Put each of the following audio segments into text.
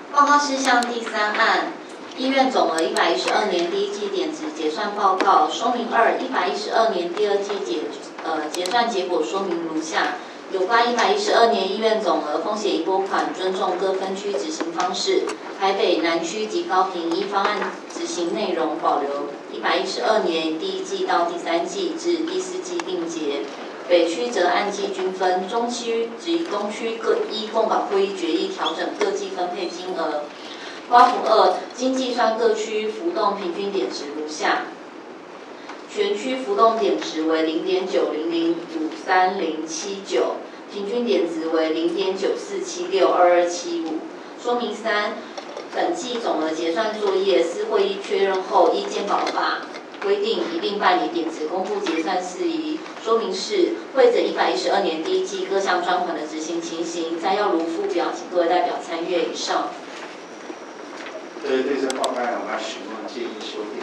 报告事项第3案，医院总额112年第一季点值结算报告说明2，112年第二季结算结果说明如下。有关112年医院总额风险移拨款尊重各分区执行方式，台北、南区及高屏依方案执行内容保留112年第一季到第3季至第4季订结。北区则按季均分，中区及东区各依共保会议决议调整各季分配金额。刮符2，经计算各区浮动平均点值如下：全区浮动点值为0.900530079，平均点值为0.94762275。说明3，本季总额结算作业，司会议确认后，依健保法规定一并办理点值公布结算事宜。说明4，会诊112年第一季各项专款的执行情形，摘要如附表，请各位代表参阅。以上。 对这报告我们要询问建议修订。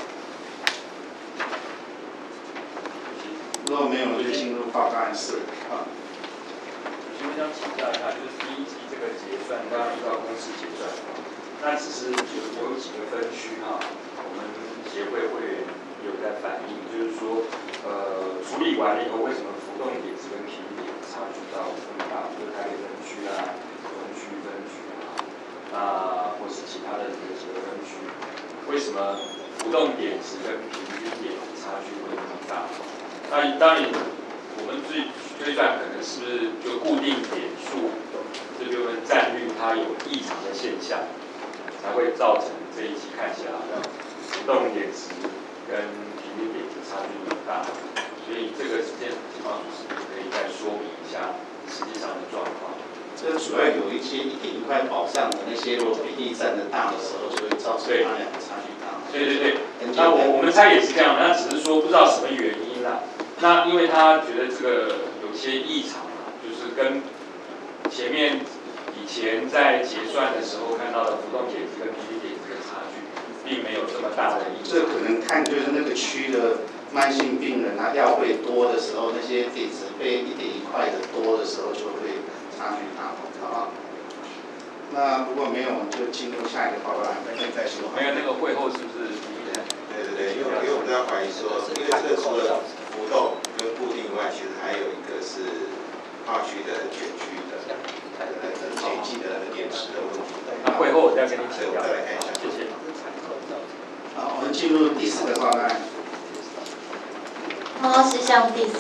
如果没有，就进入报告案4。 我想请教一下，就是第一季这个结算，刚刚依照公式结算，那只是有几个分区我们协会会员有在反映，就是说，处理完了以后，为什么浮动点值跟平均点差距到这么大？就是台北分区东区分区或是其他的几个分区，为什么浮动点值跟平均点差距会那么大？那当然，我们推算可能是就固定点数这部分占率它有异常的现象，才会造成这一期看起来浮动点值跟平均点值差距很大。所以这个情况是不是可以再说明一下实际上的状况？ 这主要有一些1.1块保障的那些，如果比例占得大的时候，就会造成它两个差距大。 对。那我们猜也是这样，那只是说不知道什么原因啦。那因为他觉得这个有些异常就是跟前面以前在结算的时候看到的浮动点值跟平均点值的差距，并没有这么大的异常。 这可能看就是那个区的慢性病人药费多的时候，那些点值被1.1块的多的时候，就会差距大，好不好？那如果没有，我们就进入下一个报告案，再说。 没有那个会后是不是？ 对，因为我们在怀疑说，因为这个除了浮动跟固定以外，其实还有一个是跨区的全区的前期的点值的问题。 那会后我再跟你请教。 再来看一下， 谢谢。 好，我们进入第4个报告案。 报告事项第4